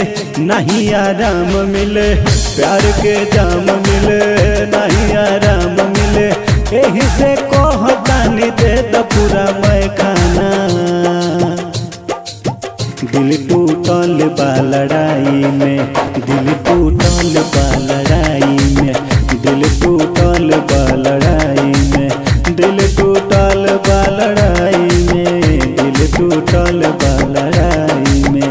नहीं आराम मिले, प्यार के जाम मिले नहीं आराम मिले। यही से कहतानी दे द पूरा मैं खाना। दिल टूटल बा लड़ाई में, दिल टूटल बा लड़ाई में, दिल टूटल बा लड़ाई में, दिल टूटल बा लड़ाई में, दिल टूटल बा लड़ाई में।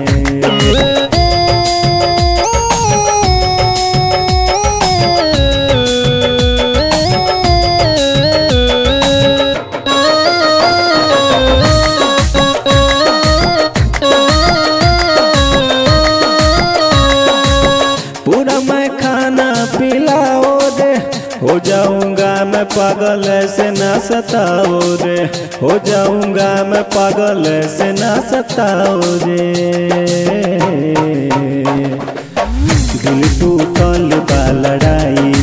पूरा मैं खाना पिलाओ रे, हो जाऊंगा मैं पागल ऐसे ना सताओ रे, हो जाऊंगा मैं पागल ऐसे ना सताओ रे। दिल टूटल बा लड़ाई